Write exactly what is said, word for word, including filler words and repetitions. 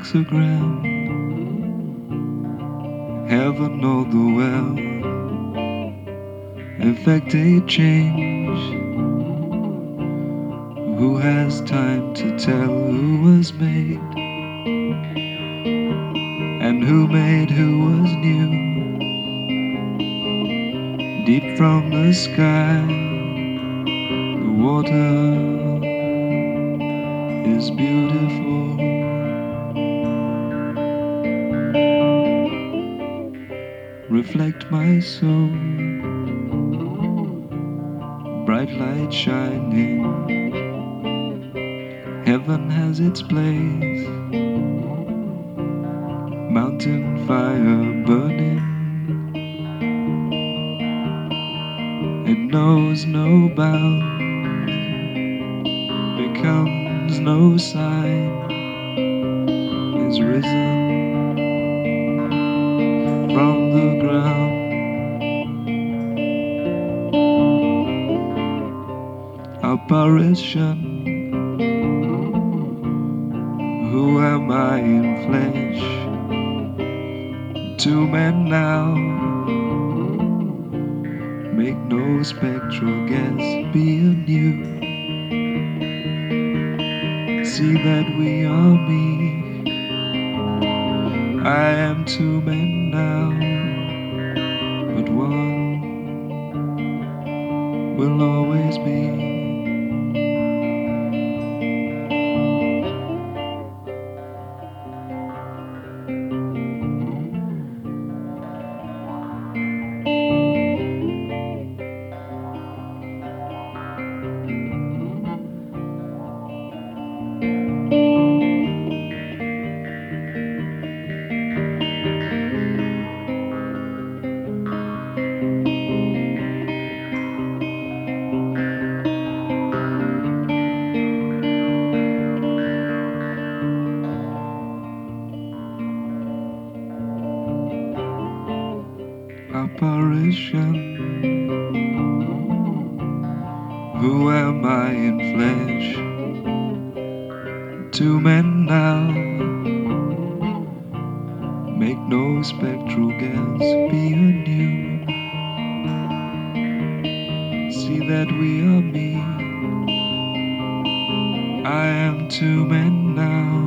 hexagram. Heaven know the well, effective change. Who has time to tell who was made, and who made who was new? Deep from the sky, the water is beautiful. Reflect my soul, bright light shining. Heaven has its place, mountain fire burning. It knows no bounds, becomes no sign, is risen from the ground. Apparition, who am I in flesh? Two men now, make no spectral guess, be anew. See that we are me, I am two men now, but one will always be. Apparition, who am I in flesh? Two men now, make no spectral guess, be anew. See that we are me, I am two men now,